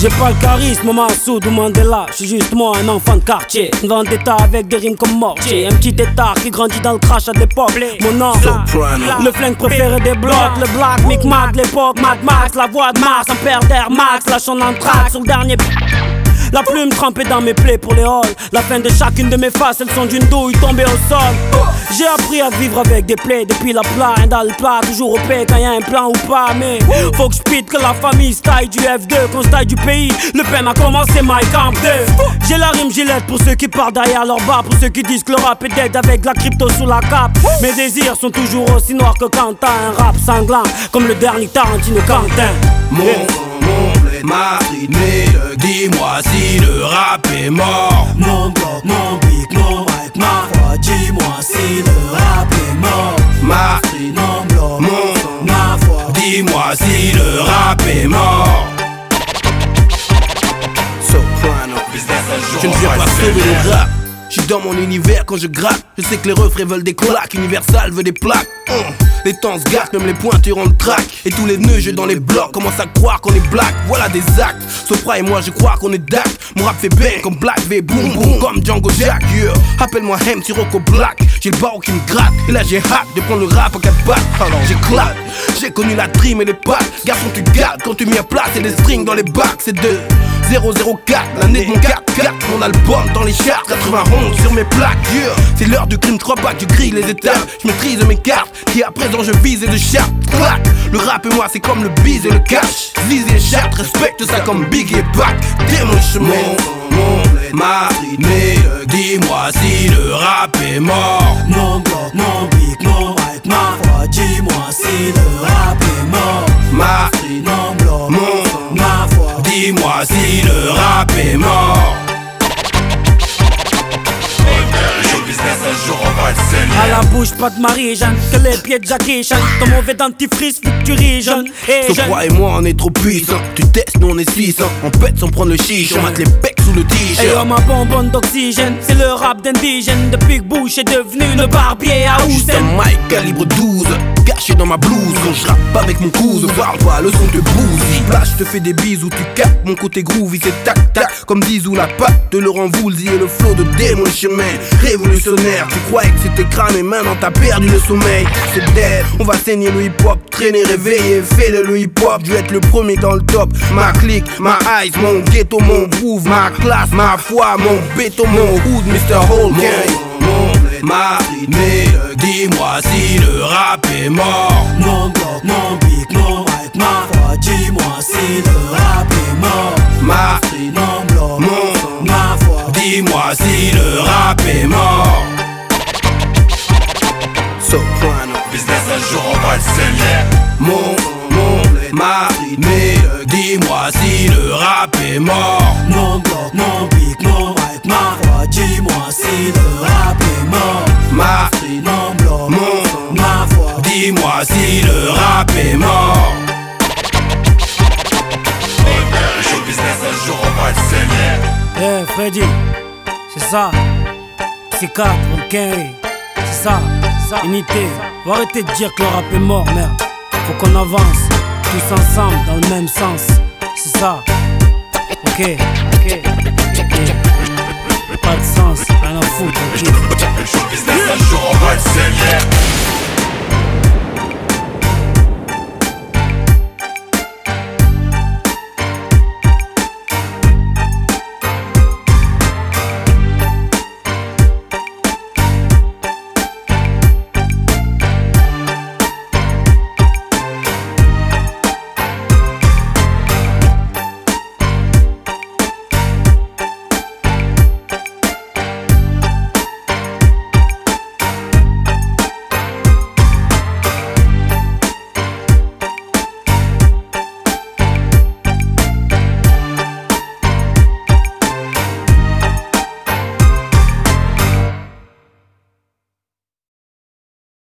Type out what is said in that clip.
J'ai pas le charisme, Massoud ou Mandela. J'suis juste moi, un enfant de quartier. Une vendetta avec des rimes comme mortier. Un petit état qui grandit dans le crash à l'époque. Mon oncle, le flingue préféré des blocs. Le black, Micmac de l'époque, Mad Max. La voix de Mars, un père d'Air Max. Lâchant l'anthrax sur le dernier. La plume trempée dans mes plaies pour les halls. La fin de chacune de mes faces, elles sont d'une douille tombée au sol. J'ai appris à vivre avec des plaies depuis la plaie dans le plat, toujours au paix quand y'a un plan ou pas. Mais faut que j'pite que la famille se taille du F2, qu'on se taille du pays. Le peine a commencé my camp 2. J'ai la rime gilette pour ceux qui partent derrière leur bas, pour ceux qui disent que le rap est dead avec la crypto sous la cape. Mes désirs sont toujours aussi noirs que quand t'as un rap sanglant comme le dernier Tarantino Quentin. Mon blé, ma rythmée, dis-moi si le rap est mort. Mon bloc, mon beat, mon mic, ma foi, dis-moi si le rap est mort. Ma street, mon bloc, mon son, ma foi, dis-moi si le rap est mort. Soprano, je ne viens pas sauver le rap. J'suis dans mon univers quand je gratte. Je sais que les refrains veulent des claques, Universal veut des plaques. Les temps se gâtent, même les pointures on le track. Et tous les nœuds jeux dans les blocs commencent à croire qu'on est black. Voilà des actes, Sopra et moi je crois qu'on est dac. Mon rap fait bang comme Black V, boom boom comme Django Jack, yeah. Appelle-moi Hem, Sirocco Black. J'ai le barreau qui me gratte, et là j'ai hâte de prendre le rap à 4 pattes. Alors j'éclate, j'ai connu la trim et les pattes. Garçon tu gardes quand tu mets à place et des strings dans les bacs. C'est de 004, l'année de mon 4-4. Mon album dans les charts, 91 sur mes plaques, yeah. C'est l'heure du crime, 3 packs, je grille les étapes. Je maîtrise mes cartes, et à présent je vise et le chat. Clac, le rap et moi c'est comme le bise et le cash. Lise et chat, respecte ça comme Big et Pac. Démolition mon blé, ma rythmée, dis-moi si le rap est mort. Mon bloc, mon beat, mon mic, ma foi, dis-moi si le rap est mort. Ma street, mon bloc, mon son, ma foi, dis-moi si le rap est mort. À la bouche, pas de Marie, Jeanne. Que les pieds de Jackie Chan. Ton mauvais dentifrice, vu que tu ris, jeune. Sopra et moi, on est trop puissants. Tu testes, nous on est 600. On pète sans prendre le chiche. On mate les pecs sous le t-shirt. Et ma bonbonne d'oxygène. C'est le rap d'indigène. Depuis que Bush est devenu le barbier à Juste Houssen. un mic calibre 12, caché dans ma blouse. Quand je rappe avec mon cousin, parle pas, le son te bousille. Là, je te fais des bisous, tu captes mon côté groovy, c'est tac-tac. Comme Zizou, la patte de Laurent Voulzy et le flow de Demolition Man. Révolutionnaire, tu croyais que c'était crâne et maintenant t'as perdu le sommeil. C'est dead, on va saigner le hip-hop, traîner, réveiller, fais le hip-hop. Je vais être le premier dans le top. Ma clique, ma eyes, mon ghetto, mon groove, ma classe, ma foi, mon béton, mon hood, Mr. Whole Gang. Ma rythmée, dis-moi si le rap est mort. mon bloc, mon beat, mon mic, ma foi, dis-moi si le rap est mort. Ma street, mon bloc, mon son, ma foi, dis-moi si le rap est mort. Soprano, Business un jour on va le saigner. mon blé, ma rythmée, dis-moi si le rap est mort. mon bloc, mon beat, mon mic, ma foi, dis-moi si le rap est mort. Ma street, mon bloc, mon son, ma foi, dis-moi si le rap est mort. Show business un jour on va le saigner. Freddy, c'est ça. C'est 4 pour le Kenry. C'est ça, unité. Faut arrêter de dire que le rap est mort, merde. Faut qu'on avance, tous ensemble, dans le même sens. C'est ça. Ok. Pas de sens, rien à foutre, ok. Show business un jour on va le saigner.